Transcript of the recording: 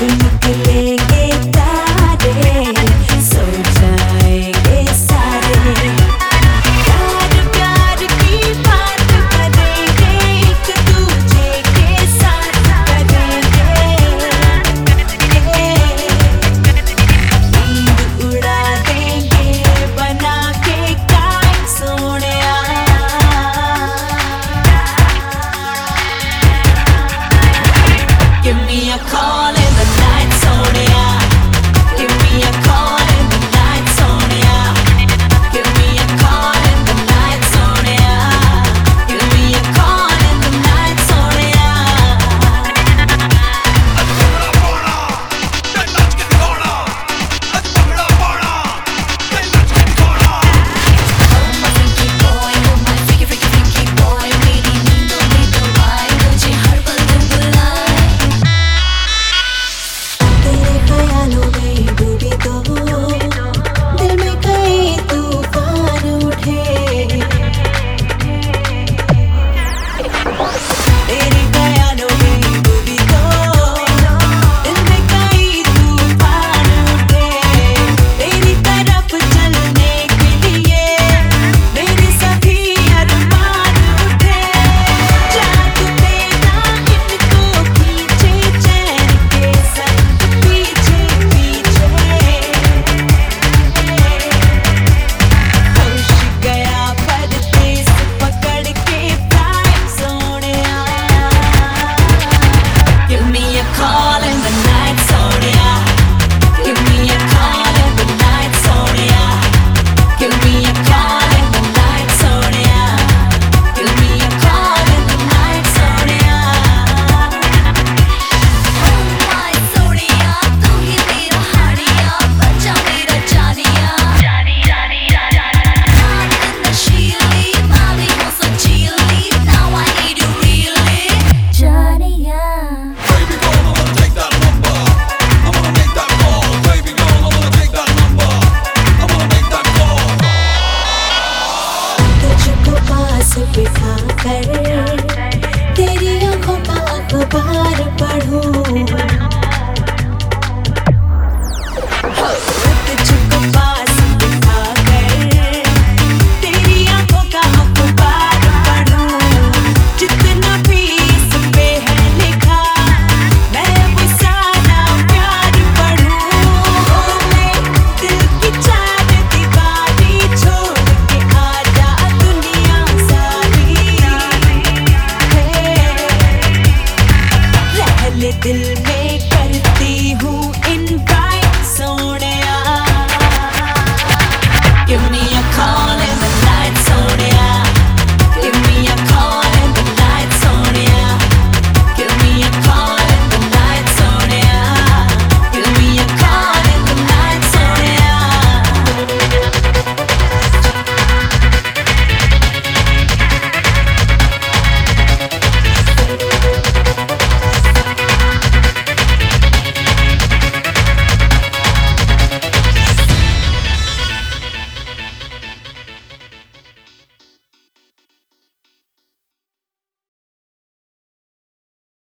निकलेंगे तारे, सो जाएंगे सारे। प्यार प्यार की बात करेंगे, एक दूजे के साथ करेंगे। नींद उड़ा देंगे बना के काट Sonia. Give me a call in the night, Sonia. Give me a call in the night, Sonia. Give me a call in the night, Sonia. Give me a call in the night, Sonia. Freaky boy, oh my freaky boy, मेरी नींदों में तो आए मुझे हर पल तुम बुलाए। तेरे ख्यालों में डूबी तो दिल में कई तूफान उठे। तेरे ख्यालों में डूबी तो दिल में कई तूफान उठे। तेरी तरफ चलने के लिए मेरे सभी अरमान उठे। जादू तेरा इनको खींचे चैन के संग पीछे पीछे। होश गया परदेस पकड़ के prime Sonia. Give me a call in the night, Sonia. Give me a call in the night, Sonia. Give me a call in the night, Sonia. Give me a call in the night, Sonia. Oh my Sonia, तू ही मेरा हानिया, बच्चा मेरा जानिया। नशीली, भाभी हो सजीली, now I need you really, जानिया। Baby girl, I wanna take that number. I wanna make that call. Baby girl, I wanna take that number. I wanna make that call. तुझको पास बिठा कर तेरी आंखों का अखबार पढ़ूं। तुझको पास बिठा कर तेरी आंखों का अखबार पढ़ूं। जितना भी इस पे है लिखा मैं वो सारा प्यार पढ़ूं। मैं दिल की चार दीवारी छोड़ के आजा दुनिया सारी। रह ले दिल में करती हूँ